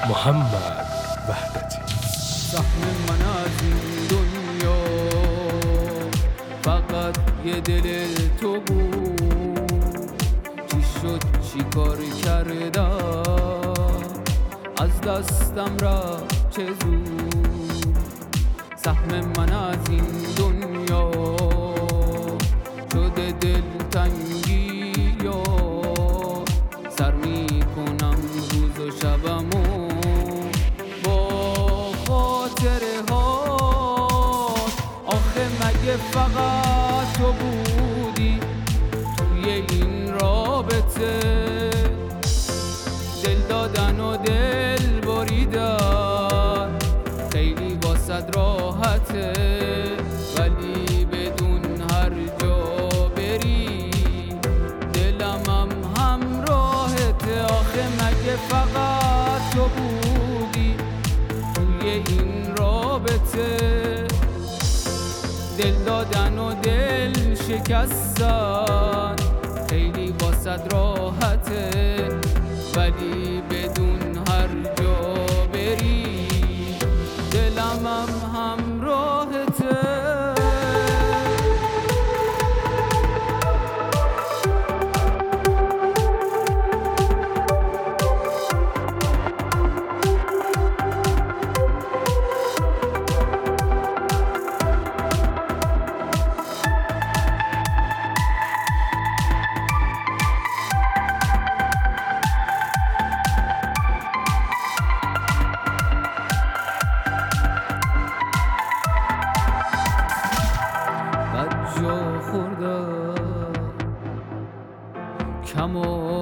محمد وحدتی. سهم من از این دنیا فقط یه دل تو بود، چی شد چی کار کردم از دستم رفت چه زود. سهم من از این دنیا شده دلتنگی، یا سر میکنم روز و شبمو با خاطره ها. آخه مگه فقط تو بودی توی این رابطه، دل دادن و دل بریدن خیلی واسد راحته، ولی بدون هر جا بری دلم همراهته. آخه مگه فقط تو بودی توی این رابطه، دل دادن و دل شکستن خیلی واسد راحته، ولی بدون هر جا بری دلم همراهته. جا خوردم کم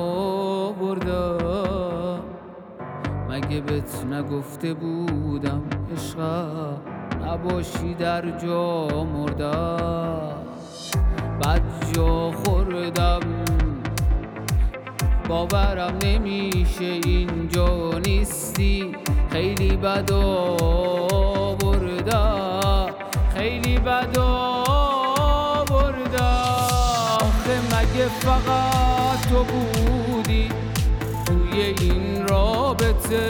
آوردم، مگه بهت نگفته بودم عشقم نباشی در جا مردم. بد جا خوردم باورم نمیشه اینجا نیستی، خیلی بد آوردم خیلی بد مگه فقط تو بودی توی این رابطه،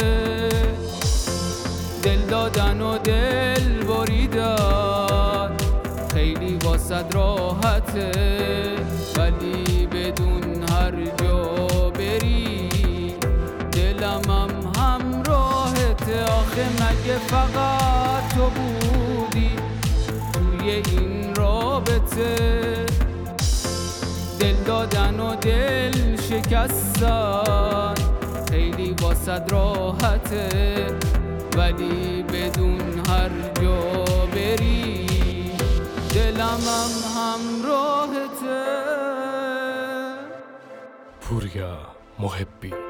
دل دادن و دل بریدن خیلی واسد راحته، ولی بدون هر جا بری دلم همراهته. آخه مگه فقط تو بودی توی این رابطه، دل دادن و دل شکستن خیلی واسد راحته، ولی بدون هر جا بری دلم همراهته. پوریا محبی.